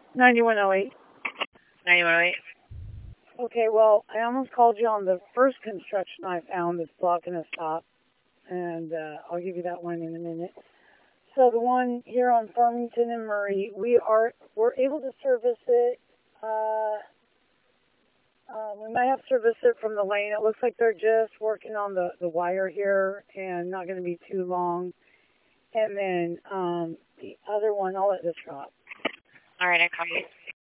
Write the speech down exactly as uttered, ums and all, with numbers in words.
ninety-one oh eight. ninety-one oh eight. Okay, well, I almost called you on the first construction I found that's blocking a stop, and uh, I'll give you that one in a minute. So the one here on Farmington and Murray, we are we're able to service it. Uh, uh, we might have to service it from the lane. It looks like they're just working on the, the wire here and not going to be too long. And then um, the other one, I'll let this drop. All right, I copy.